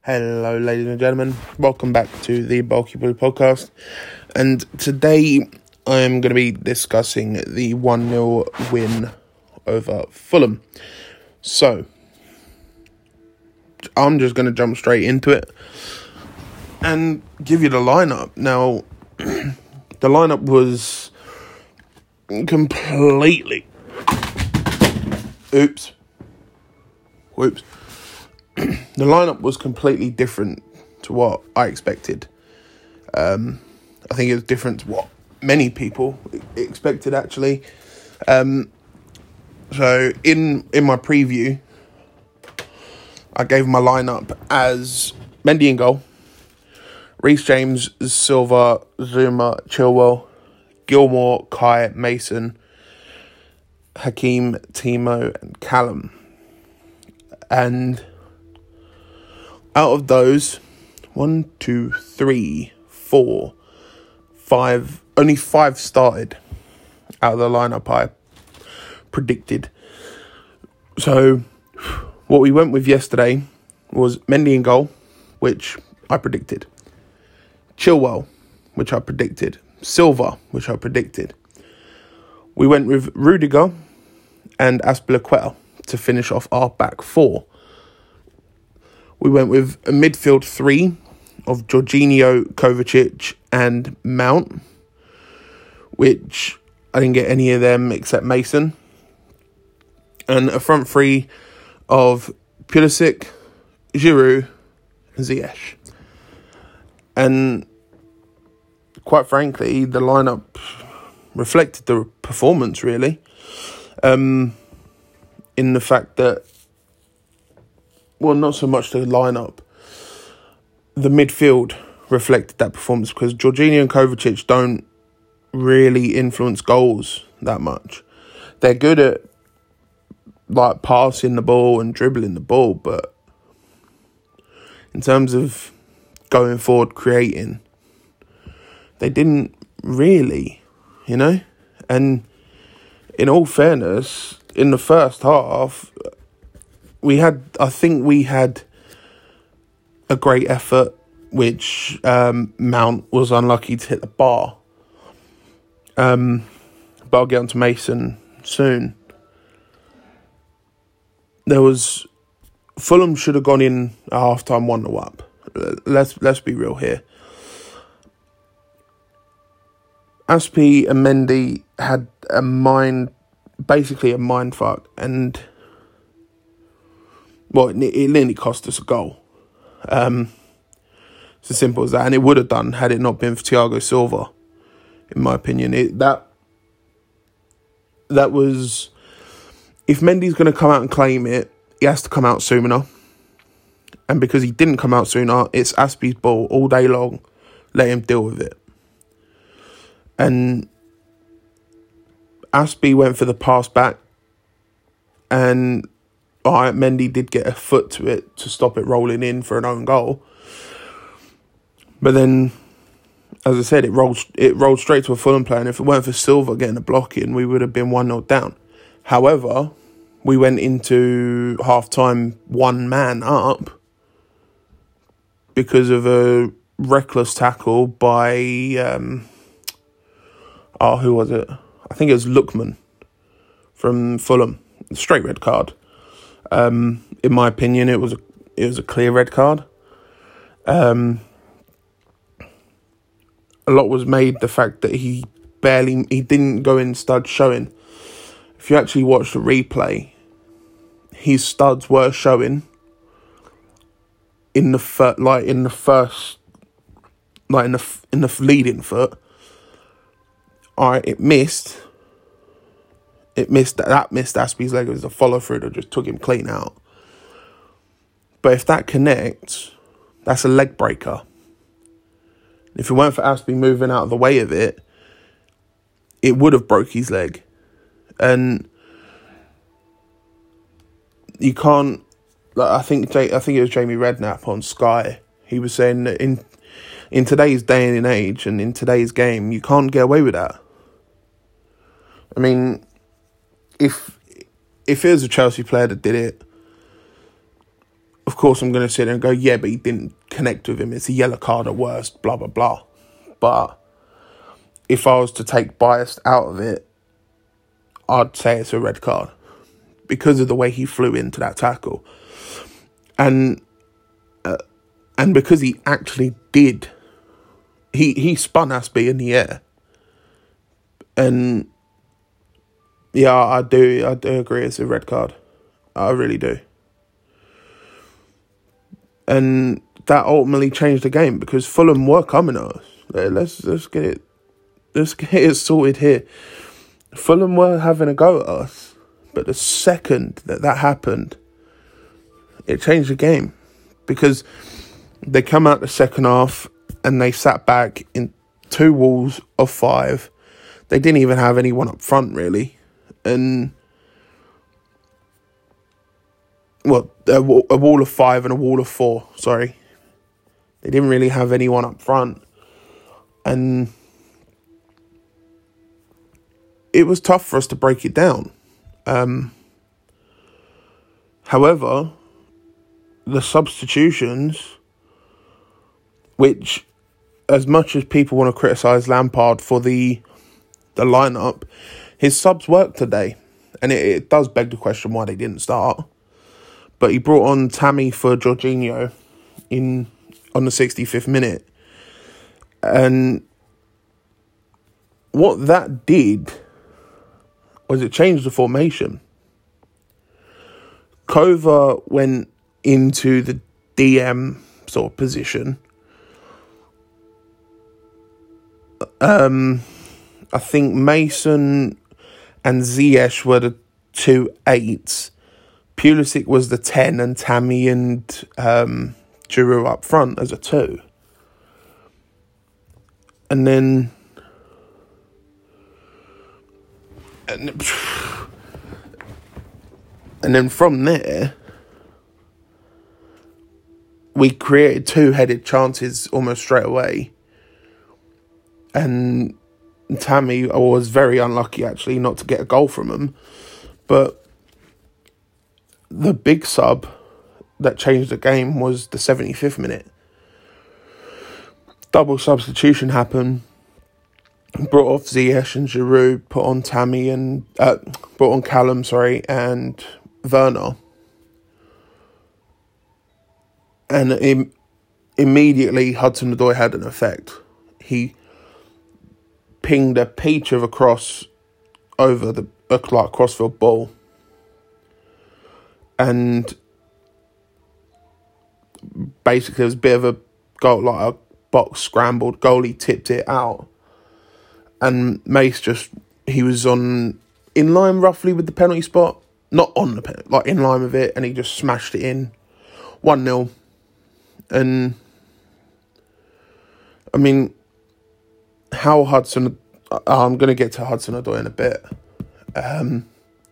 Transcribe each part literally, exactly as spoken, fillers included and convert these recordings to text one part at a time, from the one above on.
Hello, ladies and gentlemen. Welcome back to the Bulky Blue podcast. And today I'm going to be discussing the one nil win over Fulham. So, I'm just going to jump straight into it and give you the lineup. Now, the lineup was completely... Oops. Whoops. The lineup was completely different to what I expected. Um, I think it was different to what many people expected, actually. Um, so, in in my preview, I gave my lineup as Mendy in goal, Reece James, Silva, Zuma, Chilwell, Gilmore, Kai, Mason, Hakeem, Timo, and Callum. And out of those, one, two, three, four, five, only five started out of the lineup I predicted. So, what we went with yesterday was Mendy in goal, which I predicted. Chilwell, which I predicted. Silva, which I predicted. We went with Rudiger and Azpilicueta to finish off our back four. We went with a midfield three of Jorginho, Kovacic and Mount, which I didn't get any of them except Mason. And a front three of Pulisic, Giroud and Ziyech. And quite frankly, the lineup reflected the performance, really. Um, in the fact that, well, not so much the lineup, the midfield reflected that performance because Jorginho and Kovacic don't really influence goals that much. They're good at like passing the ball and dribbling the ball, but in terms of going forward, creating, they didn't really, you know? And in all fairness, in the first half, we had, I think we had a great effort, which um, Mount was unlucky to hit the bar. Um, but I'll get on to Mason soon. There was, Fulham should have gone in at half-time one nil up. Let's, let's be real here. Aspi and Mendy had a mind, basically a mind fuck, and well, it, it nearly cost us a goal. Um, it's as simple as that, and it would have done had it not been for Thiago Silva, in my opinion. It, that that was, if Mendy's going to come out and claim it, he has to come out sooner. And because he didn't come out sooner, it's Aspi's ball all day long. Let him deal with it. And Aspi went for the pass back, and all right, Mendy did get a foot to it to stop it rolling in for an own goal. But then, as I said, it rolled it rolled straight to a Fulham player, and if it weren't for Silva getting a block in, we would have been one nil down. However, we went into half-time one man up because of a reckless tackle by, um, oh, who was it? I think it was Lookman from Fulham. Straight red card. Um, in my opinion, it was a it was a clear red card. Um, a lot was made the fact that he barely he didn't go in stud showing. If you actually watch the replay, his studs were showing in the fir- like in the first like in the in the leading foot. All right, it missed. It missed that, that missed Aspi's leg. It was a follow through that just took him clean out. But if that connects, that's a leg breaker. If it weren't for Aspi moving out of the way of it, it would have broke his leg. And you can't. Like, I think I think it was Jamie Redknapp on Sky. He was saying that in in today's day and age and in today's game, you can't get away with that. I mean, if if it was a Chelsea player that did it, of course, I'm going to sit there and go, yeah, but he didn't connect with him. It's a yellow card at worst, blah, blah, blah. But if I was to take bias out of it, I'd say it's a red card because of the way he flew into that tackle. And uh, and because he actually did, he, he spun Aspie in the air. And yeah, I do, I do agree it's a red card. I really do. And that ultimately changed the game because Fulham were coming at us. Let's let's get it let's get it sorted here. Fulham were having a go at us, but the second that that happened, it changed the game because they come out the second half and they sat back in two walls of five. They didn't even have anyone up front really, and well, a, a wall of five and a wall of four, sorry. They didn't really have anyone up front. And it was tough for us to break it down. Um, however, the substitutions, which as much as people want to criticise Lampard for the the lineup, his subs worked today. And it, it does beg the question why they didn't start. But he brought on Tammy for Jorginho in on the sixty-fifth minute. And what that did was it changed the formation. Kova went into the D M sort of position. Um, I think Mason and Ziyech were the two eights. Pulisic was the ten and Tammy and um, Giroud up front as a two. And then... And, and then from there, we created two-headed chances almost straight away. And Tammy was very unlucky, actually, not to get a goal from him. But the big sub that changed the game was the seventy-fifth minute. Double substitution happened. Brought off Ziyech and Giroud, put on Tammy and... Uh, brought on Callum, sorry, and Werner. And im- immediately Hudson-Odoi had an effect. He pinged a peach of a cross over the uh, like crossfield ball. And basically it was a bit of a goal, like a box scrambled. Goalie tipped it out. And Mace just, he was on, in line roughly with the penalty spot. Not on the penalty, like in line with it. And he just smashed it in. one nil. And, I mean, how Hudson, I'm going to get to Hudson-Odoi in a bit. Um,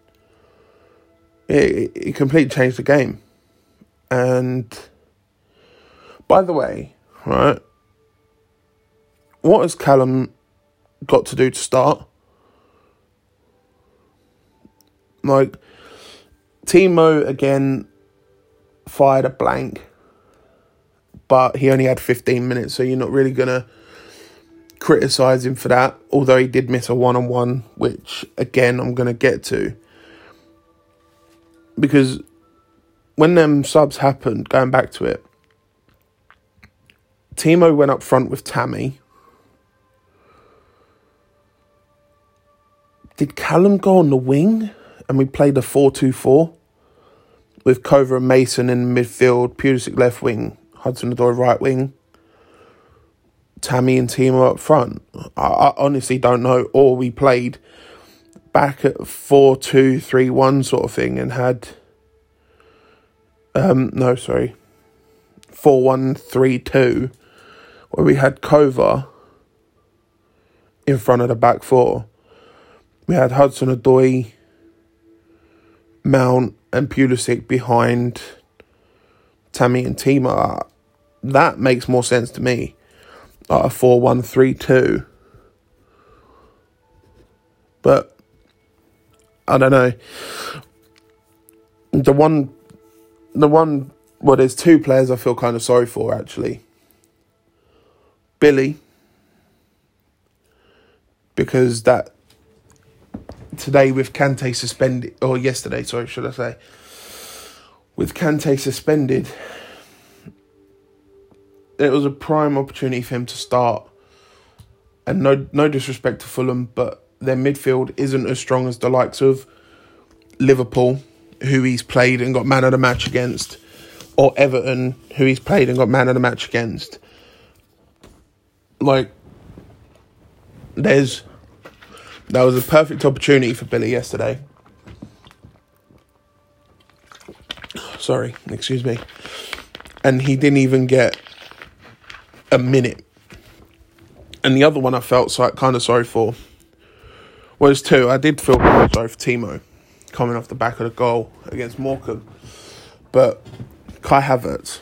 it, it completely changed the game. And, by the way, right, what has Callum got to do to start? Like, Timo, again, fired a blank, but he only had fifteen minutes, so you're not really going to criticise him for that, although he did miss a one-on-one, which, again, I'm going to get to. Because when them subs happened, going back to it, Timo went up front with Tammy. Did Callum go on the wing? And we played a four two four with Kova and Mason in midfield, Pulisic left wing, Hudson-Odoi right wing, Tammy and Timo up front. I, I honestly don't know. Or we played back at four two three one sort of thing and had... Um, no, sorry. four one three two, where we had Kova in front of the back four. We had Hudson-Odoi, Mount and Pulisic behind Tammy and Timo. That makes more sense to me. Like a four one three two. But I don't know. The one the one well, there's two players I feel kind of sorry for, actually. Billy, because that today with Kante suspended, or yesterday, sorry, should I say, with Kante suspended, it was a prime opportunity for him to start. And no, no disrespect to Fulham, but their midfield isn't as strong as the likes of Liverpool, who he's played and got man of the match against, or Everton, who he's played and got man of the match against. Like, there's... That was a perfect opportunity for Billy yesterday. Sorry, excuse me. And he didn't even get a minute. And the other one I felt so, kind of sorry for was two. I did feel kind of sorry for Timo coming off the back of the goal against Morecambe. But Kai Havertz,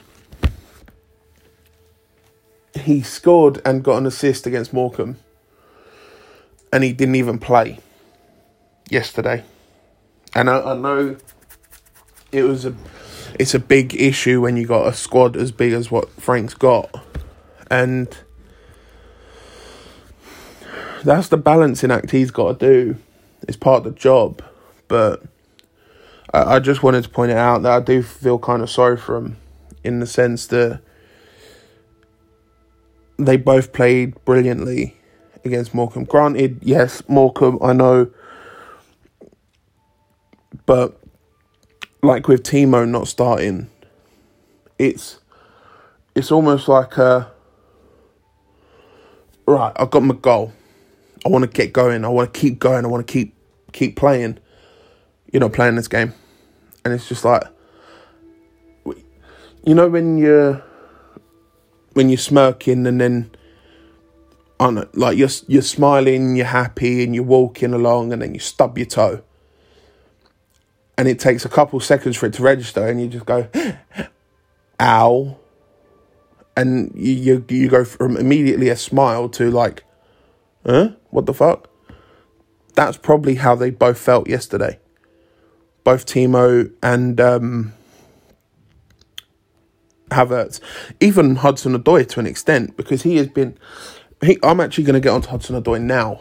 he scored and got an assist against Morecambe. And he didn't even play yesterday. And I, I know it was a, it's a big issue when you got a squad as big as what Frank's got. And that's the balancing act he's got to do. It's part of the job. But I, I just wanted to point it out that I do feel kind of sorry for him, in the sense that they both played brilliantly against Morecambe. Granted, yes, Morecambe, I know. But like with Timo not starting, it's it's almost like a, right, I've got my goal. I want to get going. I want to keep going. I want to keep keep playing. You're not playing this game. And it's just like, you know when you're when you're smirking and then I don't know, like you're you're smiling, you're happy, and you're walking along, and then you stub your toe, and it takes a couple seconds for it to register, and you just go, "Ow," and you you, you go from immediately a smile to like, "Huh? What the fuck?" That's probably how they both felt yesterday, both Timo and um, Havertz, even Hudson-Odoi to an extent, because he has been. He, I'm actually going to get onto Hudson-Odoi now.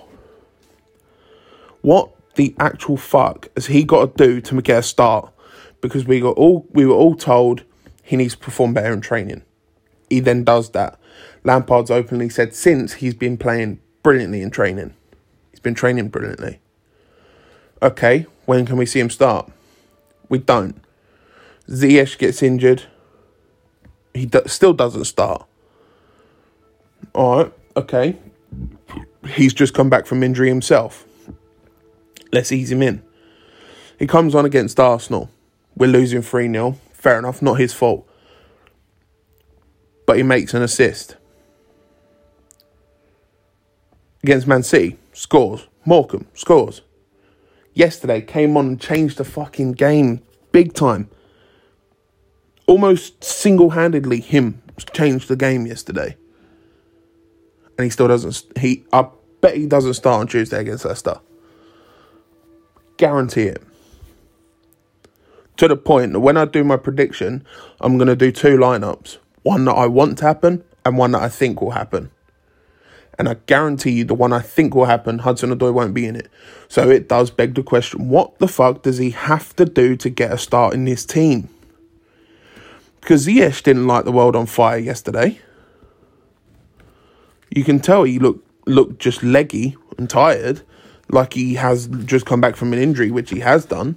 What the actual fuck has he got to do to get a start? Because we got all we were all told he needs to perform better in training. He then does that. Lampard's openly said since he's been playing brilliantly in training. He's been training brilliantly. Okay, when can we see him start? We don't. Ziyech gets injured. He do, still doesn't start. All right. Okay, he's just come back from injury himself. Let's ease him in. He comes on against Arsenal. We're losing three nil. Fair enough, not his fault. But he makes an assist. Against Man City, scores. Morecambe, scores. Yesterday, came on and changed the fucking game big time. Almost single-handedly, him changed the game yesterday. And he still doesn't... He, I bet he doesn't start on Tuesday against Leicester. Guarantee it. To the point that when I do my prediction, I'm going to do two lineups. One that I want to happen and one that I think will happen. And I guarantee you the one I think will happen, Hudson-Odoi won't be in it. So it does beg the question, what the fuck does he have to do to get a start in this team? Because Ziyech didn't light the world on fire yesterday. You can tell he looked looked just leggy and tired, like he has just come back from an injury, which he has done.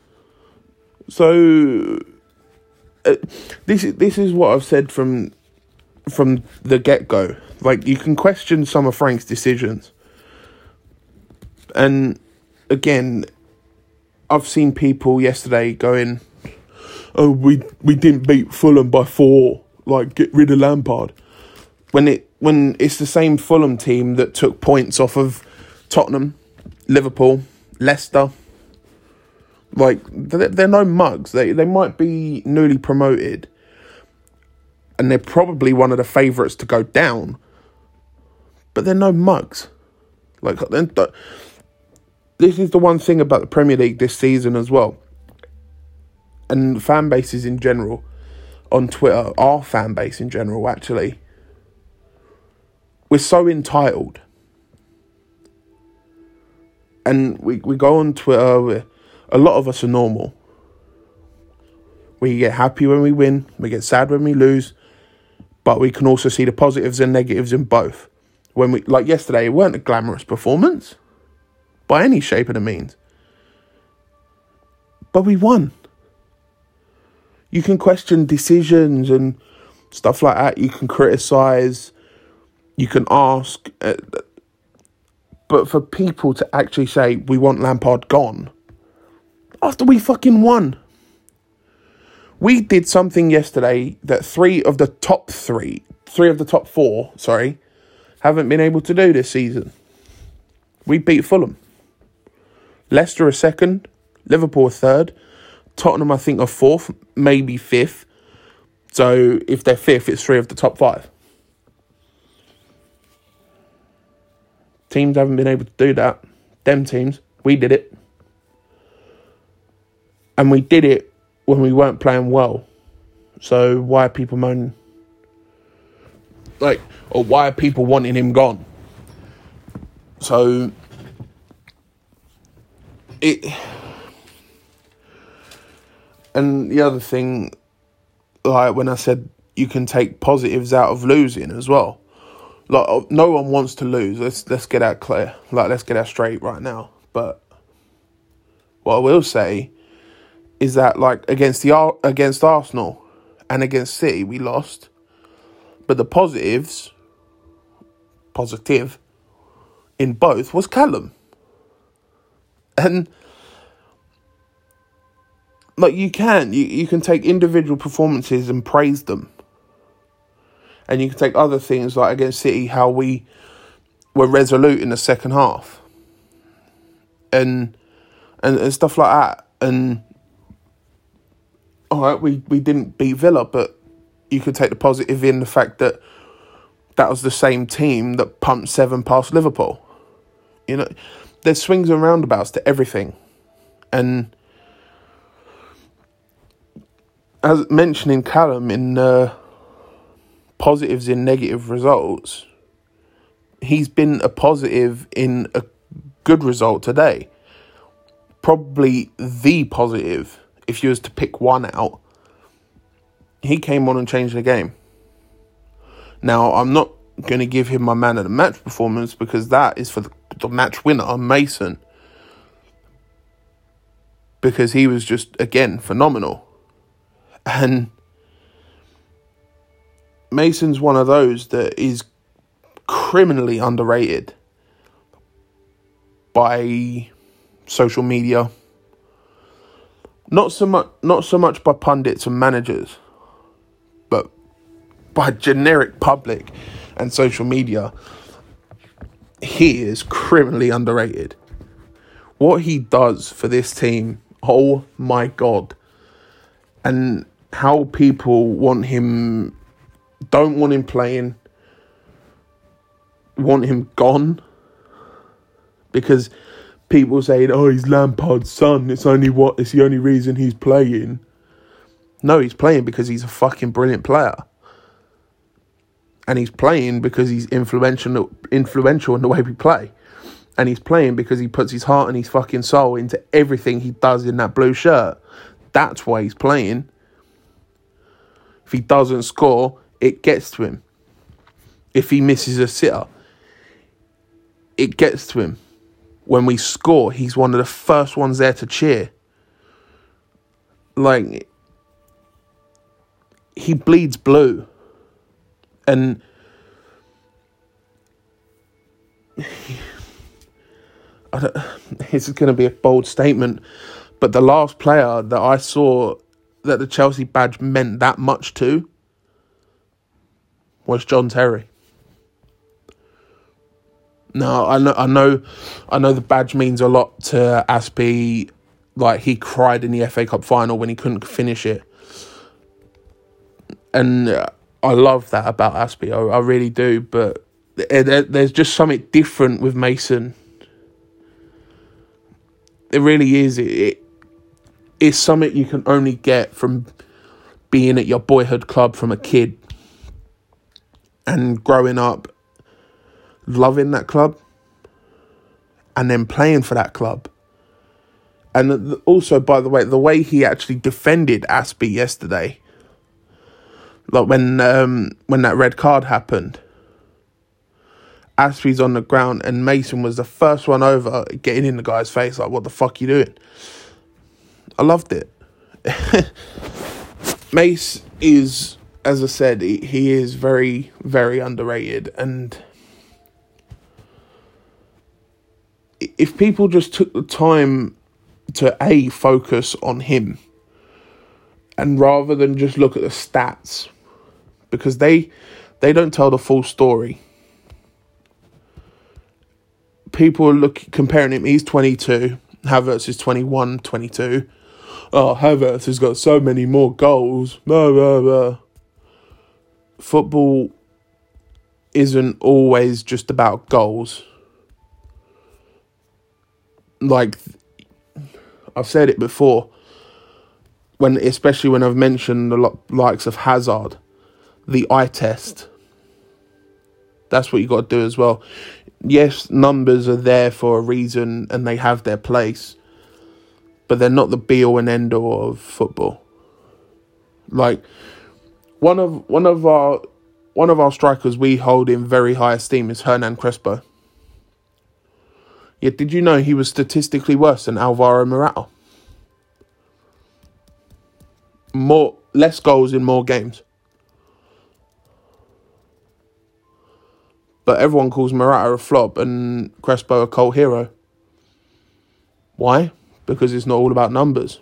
So uh, this is this is what I've said from from the get-go. Like, you can question some of Frank's decisions, and again, I've seen people yesterday going, "Oh, we we didn't beat Fulham by four. Like, get rid of Lampard." When it when it's the same Fulham team that took points off of Tottenham, Liverpool, Leicester. Like, they're, they're no mugs. They they might be newly promoted, and they're probably one of the favourites to go down. But they're no mugs. Like, this is the one thing about the Premier League this season as well, and fan bases in general. on Twitter, our fan base in general, actually, we're so entitled. And we, we go on Twitter, we're, a lot of us are normal. We get happy when we win, we get sad when we lose, but we can also see the positives and negatives in both. When we, like yesterday, it weren't a glamorous performance by any shape of the means. But we won. You can question decisions and stuff like that. You can criticise. You can ask. Uh, but for people to actually say, we want Lampard gone, after we fucking won. We did something yesterday that three of the top three, three of the top four, sorry, haven't been able to do this season. We beat Fulham. Leicester are second. Liverpool are third. Tottenham, I think, are fourth, maybe fifth. So if they're fifth, it's three of the top five. Teams haven't been able to do that. Them teams, we did it. And we did it when we weren't playing well. So why are people moaning? Like, or why are people wanting him gone? So it... And the other thing, like when I said you can take positives out of losing as well. Like, no one wants to lose. Let's let's get that clear. Like, let's get that straight right now. But what I will say is that, like, against the against Arsenal and against City, we lost. But the positives, positive, in both was Callum. And like, you can, you, you can take individual performances and praise them. And you can take other things, like against City, how we were resolute in the second half. And and, and stuff like that. And, all right, we, we didn't beat Villa, but you could take the positive in the fact that that was the same team that pumped seven past Liverpool. You know, there's swings and roundabouts to everything. And as mentioning Callum in uh, positives in negative results, he's been a positive in a good result today. Probably the positive, if you was to pick one out. He came on and changed the game. Now, I'm not going to give him my man of the match performance because that is for the, the match winner, Mason. Because he was just, again, phenomenal. And Mason's one of those that is criminally underrated by social media. Not so much, not so much by pundits and managers, but by generic public and social media. He is criminally underrated. What he does for this team, oh my God. And how people want him, don't want him playing, want him gone. Because people saying, oh, he's Lampard's son, it's only what, it's the only reason he's playing. No, he's playing because he's a fucking brilliant player. And he's playing because he's influential influential in the way we play. And he's playing because he puts his heart and his fucking soul into everything he does in that blue shirt. That's why he's playing. If he doesn't score, it gets to him. If he misses a sitter, it gets to him. When we score, he's one of the first ones there to cheer. Like, he bleeds blue. And I don't, this is going to be a bold statement, but the last player that I saw that the Chelsea badge meant that much to was John Terry. Now, I know, I know, I know the badge means a lot to Aspie. Like, he cried in the F A Cup final when he couldn't finish it. And uh, I love that about Aspie. I, I really do. But there, there's just something different with Mason. It really is. It, it, it's something you can only get from being at your boyhood club from a kid and growing up loving that club and then playing for that club. And also, by the way, the way he actually defended Aspie yesterday, like when um, when that red card happened, Aspie's on the ground and Mason was the first one over, getting in the guy's face like, what the fuck you doing? I loved it. Mace is, as I said, he, he is very, very underrated. And if people just took the time to A, focus on him, and rather than just look at the stats, because they they don't tell the full story. People are look, comparing him, he's twenty-two, Havertz is twenty-one, twenty-two. Oh, Havertz has got so many more goals. Blah, blah, blah. Football isn't always just about goals. Like, I've said it before, when especially when I've mentioned the likes of Hazard, the eye test. That's what you got to do as well. Yes, numbers are there for a reason and they have their place, but they're not the be-all and end-all of football. Like, one of one of our one of our strikers we hold in very high esteem is Hernan Crespo. Yet, did you know he was statistically worse than Alvaro Morata? More, less goals in more games. But everyone calls Morata a flop and Crespo a cult hero. Why? Because it's not all about numbers.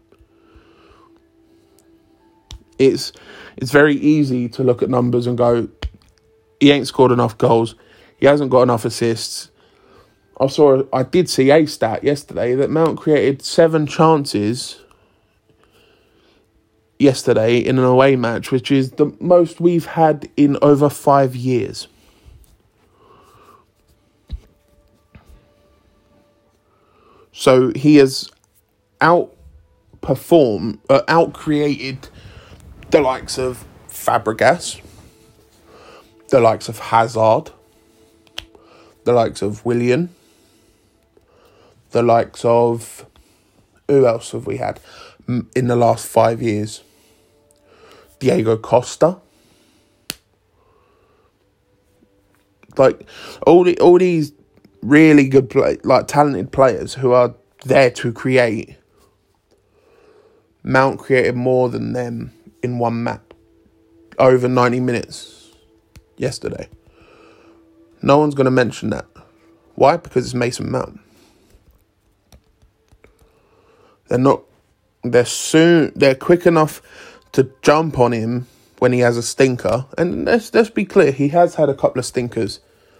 It's it's very easy to look at numbers and go, he ain't scored enough goals. He hasn't got enough assists. I saw, I did see a stat yesterday that Mount created seven chances yesterday in an away match, which is the most we've had in over five years. So he has outperformed, uh, outcreated the likes of Fabregas, the likes of Hazard, the likes of Willian, the likes of, who else have we had in the last five years? Diego Costa. Like, all the, all these really good, play, like talented players who are there to create. Mount created more than them in one match, over ninety minutes yesterday. No one's going to mention that. Why? Because it's Mason Mount. They're not. They're soon. They're quick enough to jump on him when he has a stinker. And let's let's be clear, he has had a couple of stinkers.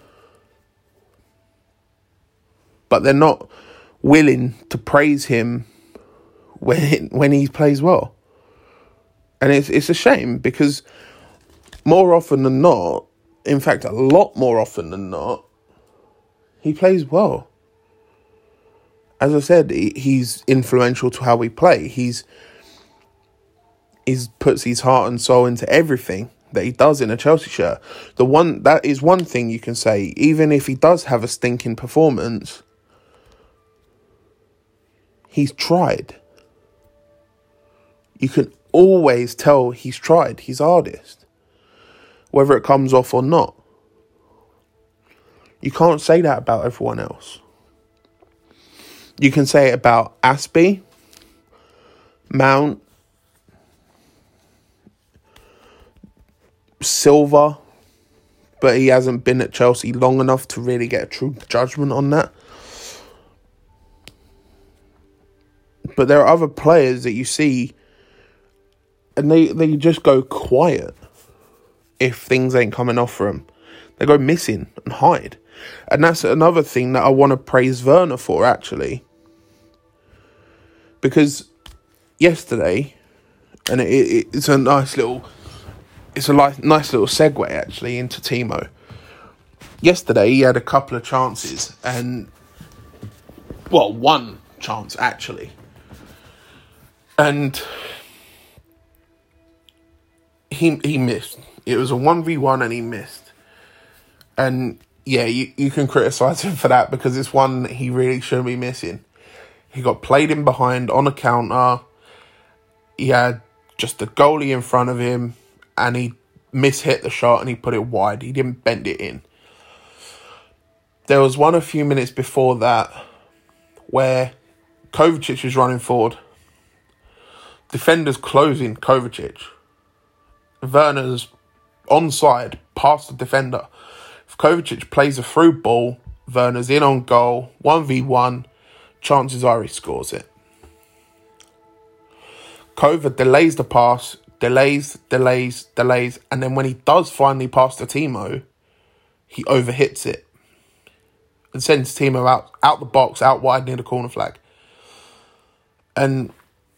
But they're not willing to praise him when when he plays well. And it's it's a shame, because more often than not, in fact, a lot more often than not, he plays well. As I said, he, he's influential to how we play. He's he's puts his heart and soul into everything that he does in a Chelsea shirt. The one that is one thing you can say, even if he does have a stinking performance, he's tried. You can always tell he's tried. He's artist, whether it comes off or not. You can't say that about everyone else. You can say it about Aspie, Mount, Silva, but he hasn't been at Chelsea long enough to really get a true judgment on that. But there are other players that you see and they, they just go quiet if things ain't coming off for them. They go missing and hide. And that's another thing that I want to praise Werner for, actually. Because yesterday, and it, it, it's a nice little, it's a li- nice little segue, actually, into Timo. Yesterday, he had a couple of chances, and, well, one chance, actually. And he he missed. It was a one v one and he missed. And yeah, you, you can criticise him for that because it's one that he really shouldn't be missing. He got played in behind on a counter. He had just the goalie in front of him and he mishit the shot and he put it wide. He didn't bend it in. There was one a few minutes before that where Kovacic was running forward. Defenders closing Kovacic. Werner's onside past the defender. If Kovacic plays a through ball, Werner's in on goal, one v one, chances are he scores it. Kova delays the pass, delays, delays, delays, and then when he does finally pass to Timo, he overhits it and sends Timo out, out the box, out wide near the corner flag. And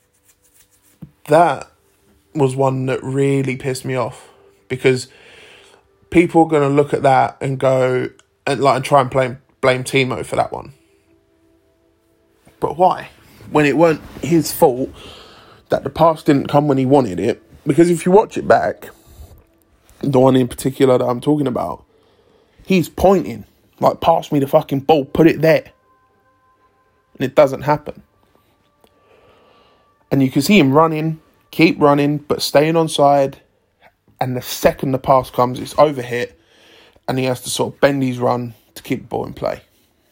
that was one that really pissed me off because people are going to look at that and go and like and try and blame blame Timo for that one. But why? When it weren't his fault that the pass didn't come when he wanted it. Because if you watch it back, the one in particular that I'm talking about, he's pointing like, pass me the fucking ball, put it there. And it doesn't happen. And you can see him running, keep running, but staying on side. And the second the pass comes, it's overhit. And he has to sort of bend his run to keep the ball in play.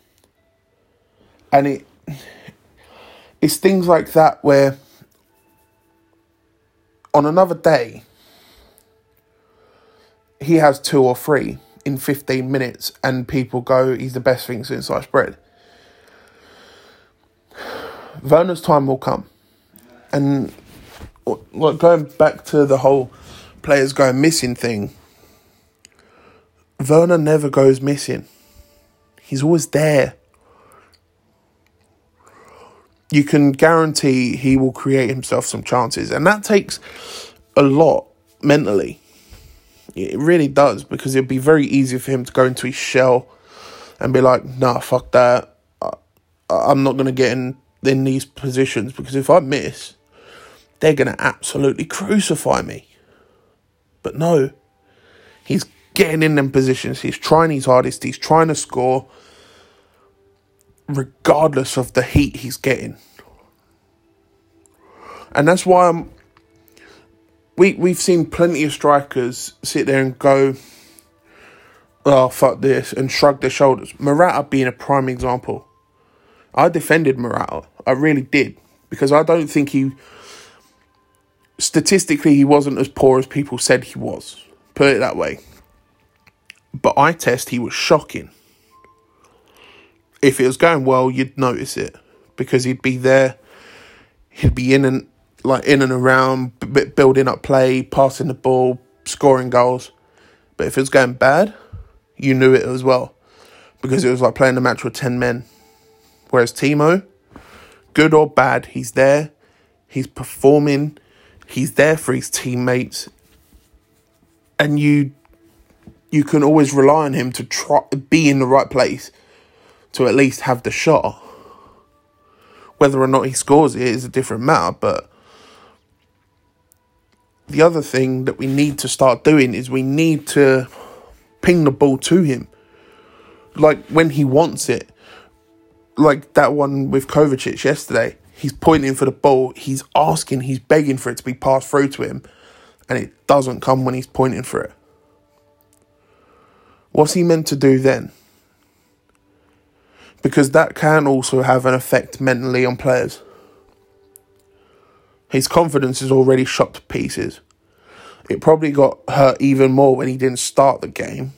And it it's things like that where on another day, he has two or three in fifteen minutes and people go, he's the best thing since sliced bread. Werner's time will come. And like going back to the whole players going missing thing, Werner never goes missing. He's always there. You can guarantee he will create himself some chances. And that takes a lot mentally. It really does, because it'd be very easy for him to go into his shell and be like, nah, fuck that. I, I'm not going to get in, in these positions because if I miss, they're going to absolutely crucify me. But no, he's getting in them positions. He's trying his hardest. He's trying to score regardless of the heat he's getting. And that's why I'm, we, we've seen plenty of strikers sit there and go, oh, fuck this, and shrug their shoulders. Morata being a prime example. I defended Morata. I really did. Because I don't think he, statistically, he wasn't as poor as people said he was. Put it that way. But eye test, he was shocking. If it was going well, you'd notice it because he'd be there. He'd be in and like in and around, b- building up play, passing the ball, scoring goals. But if it was going bad, you knew it as well because it was like playing a match with ten men. Whereas Timo, good or bad, he's there. He's performing. He's there for his teammates, and you you can always rely on him to try be in the right place. To at least have the shot. Whether or not he scores it is a different matter. But the other thing that we need to start doing is we need to ping the ball to him. Like when he wants it. Like that one with Kovacic yesterday. He's pointing for the ball. He's asking, he's begging for it to be passed through to him. And it doesn't come when he's pointing for it. What's he meant to do then? Because that can also have an effect mentally on players. His confidence is already shot to pieces. It probably got hurt even more when he didn't start the game.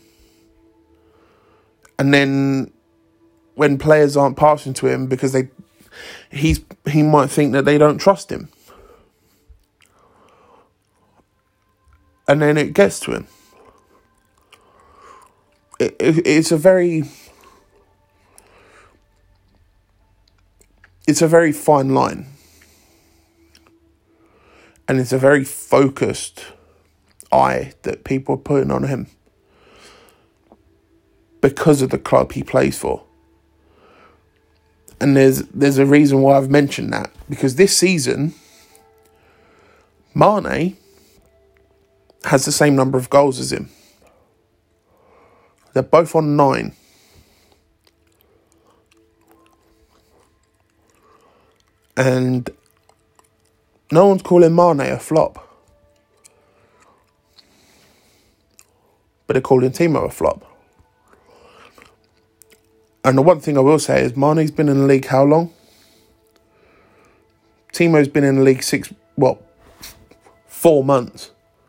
And then when players aren't passing to him because they, he's he might think that they don't trust him. And then it gets to him. It, it, it's a very... It's a very fine line. And it's a very focused eye that people are putting on him. Because of the club he plays for. And there's there's a reason why I've mentioned that. Because this season, Mane has the same number of goals as him. They're both on nine. And no one's calling Mane a flop. But they're calling Timo a flop. And the one thing I will say is Mane's been in the league how long? Timo's been in the league six, what, four months.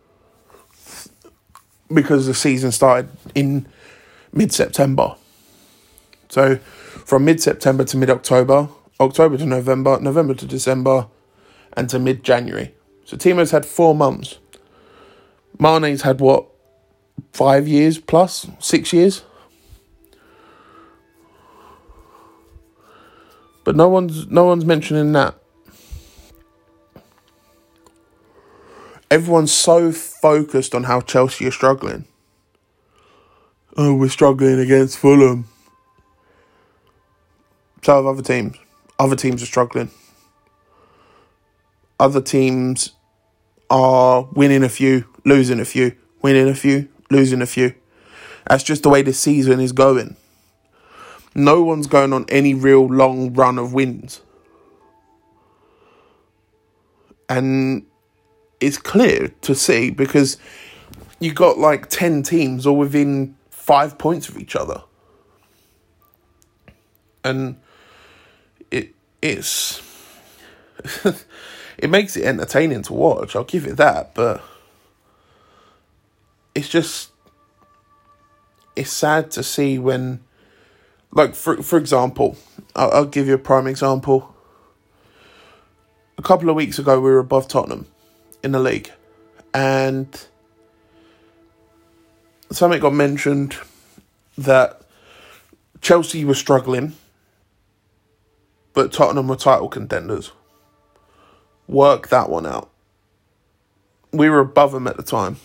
Because the season started in mid-September. So from mid-September to mid-October, October to November, November to December, and to mid-January. So Timo's had four months. Mane's had what? Five years plus? Six years? But no one's no one's mentioning that. Everyone's so focused on how Chelsea are struggling. Oh, we're struggling against Fulham. So have other teams. Other teams are struggling. Other teams are winning a few, losing a few, winning a few, losing a few. That's just the way the season is going. No one's going on any real long run of wins. And it's clear to see because you got like ten teams all within five points of each other. And it it's it makes it entertaining to watch, I'll give it that, but it's just it's sad to see when, like, for for example, I'll, I'll give you a prime example. A couple of weeks ago, we were above Tottenham in the league, and something got mentioned that Chelsea were struggling, but Tottenham were title contenders. Work that one out. We were above them at the time.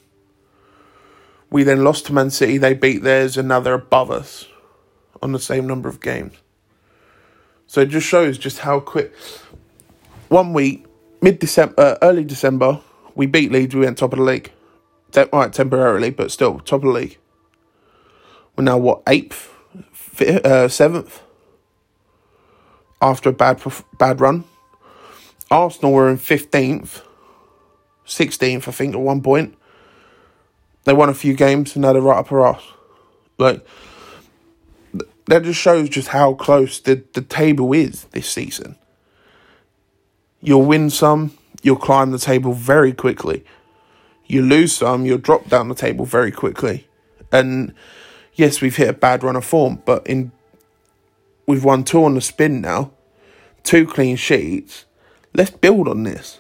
We then lost to Man City, they beat theirs, and now they're above us on the same number of games. So it just shows just how quick. One week, mid-December, uh, early December, we beat Leeds, we went top of the league. Te- right, temporarily, but still, top of the league. We're now, what, eighth? Fifth, uh, seventh? After a bad bad run. Arsenal were in fifteenth. sixteenth, I think, at one point. They won a few games, and now they're right up our arse. Like, that just shows just how close the, the table is this season. You'll win some, you'll climb the table very quickly. You lose some, you'll drop down the table very quickly. And yes, we've hit a bad run of form, but in we've won two on the spin now, two clean sheets. Let's build on this.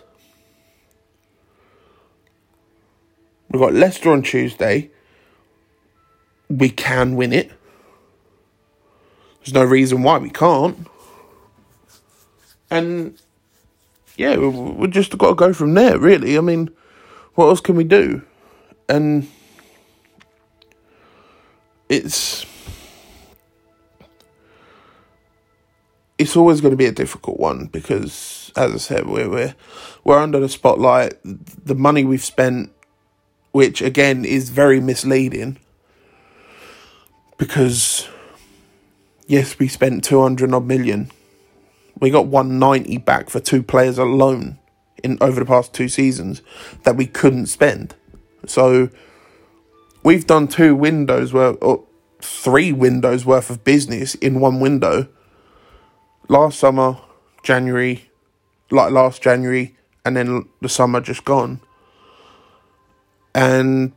We've got Leicester on Tuesday. We can win it. There's no reason why we can't. And yeah, we've just got to go from there, really. I mean, what else can we do? And it's it's always going to be a difficult one because, as I said, we're we're we're under the spotlight. The money we've spent, which again is very misleading, because yes, we spent two hundred odd million. We got one ninety back for two players alone in over the past two seasons that we couldn't spend. So we've done two windows worth, or three windows worth of business in one window. Last summer, January, like last January, and then the summer just gone. And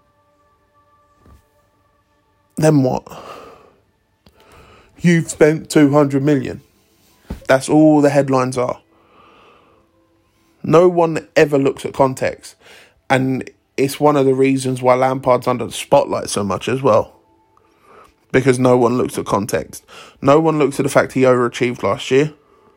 then what? You've spent two hundred million. That's all the headlines are. No one ever looks at context. And it's one of the reasons why Lampard's under the spotlight so much as well. Because no one looks at context. No one looks at the fact he overachieved last year.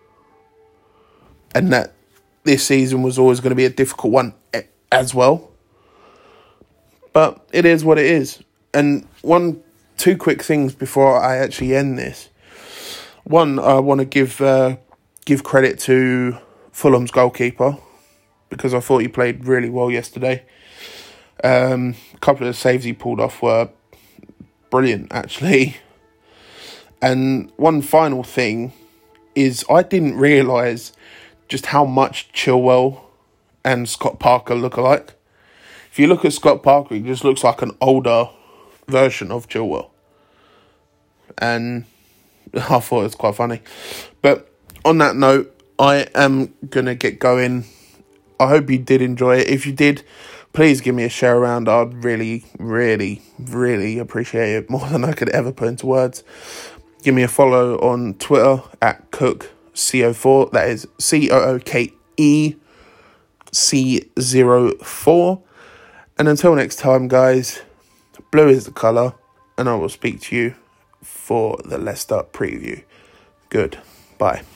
And that this season was always going to be a difficult one as well. But it is what it is. And one, two quick things before I actually end this. One, I want to give uh, give credit to Fulham's goalkeeper, because I thought he played really well yesterday. Um, a couple of saves he pulled off were brilliant, actually. And one final thing is I didn't realise just how much Chilwell and Scott Parker look alike. If you look at Scott Parker, he just looks like an older version of Chilwell. And I thought it was quite funny. But on that note, I am going to get going. I hope you did enjoy it. If you did, please give me a share around. I'd really, really, really appreciate it more than I could ever put into words. Give me a follow on Twitter at Cook C O four. That is C O O K E C zero four. And until next time, guys, blue is the colour, and I will speak to you for the Leicester preview. Good. Bye.